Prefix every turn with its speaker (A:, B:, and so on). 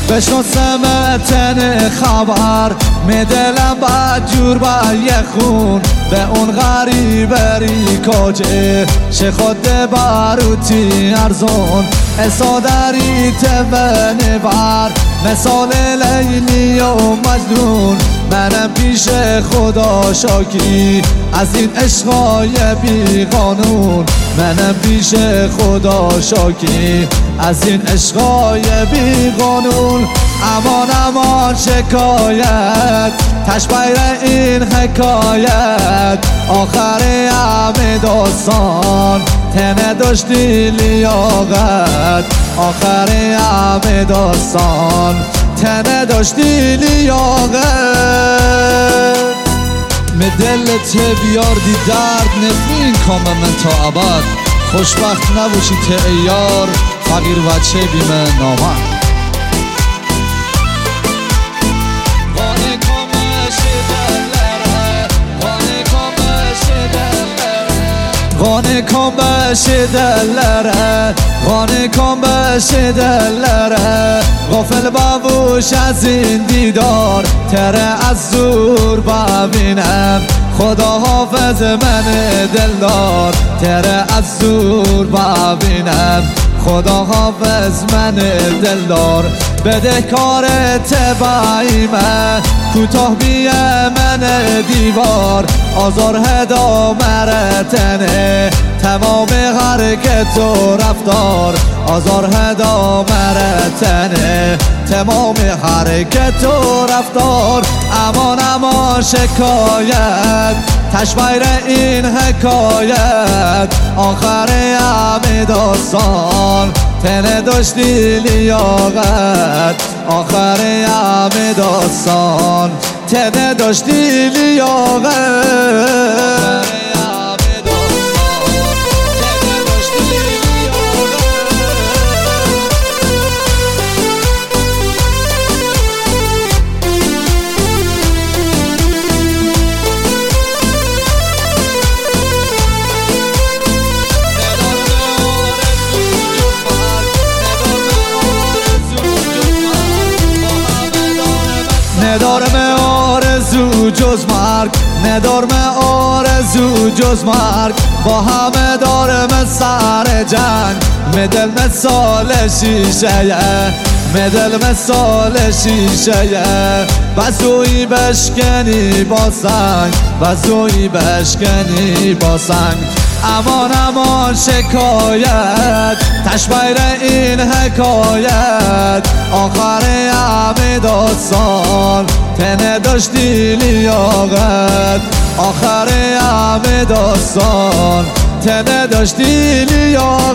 A: بشناسمتن خبر میدلم بد جور یه خون به اون غریبری کجه چه خود باروتی ارزون اصادری تبنی بر مثال لیلی و مجنون منم پیش خدا شاکی از این عشقای بی قانون منم پیش خدا شاکی از این عشقای بی قانون امان امان شکایت تشبیر این حکایت آخر همه داستان تنه داشتی لیاقت آخر همه داستان تنه داشتی لیاقت می دلت بیاردی درد نفرین کامه من تا ابد خوشبخت نباشی ته یار فقیر بچه بیمه نامه قانه کن بشه دلره قانه کن بشه دلره غافل بابوش از این دیدار تره از زور ببینم خدا حافظ من دلدار تره از زور ببینم خدا حافظ من دلدار بده کار تبعیمه کوتاه بیه من دیوار آزار هدا مرتنه تمام حرکت و رفتار آزار هدا مرتنه تمام حرکت و رفتار امان امان شکایت تشبیر این حکایت آخر همه داستان تنه داشتی لیاقت آخر همه داستان تنه داشتی لیاقت ندارم آرزو جز مرگ ندارم آرزو جز مرگ با همه دارم سر جنگ مدل مثال شیشه مدل مثال شیشه بزوی بشکنی با سنگ بزوی بشکنی با سنگ امان امان شکایت تشبیر این حکایت آخر همه داستان تنه داشتی لیاقت آخر همه داستان تنه داشتی لیاقت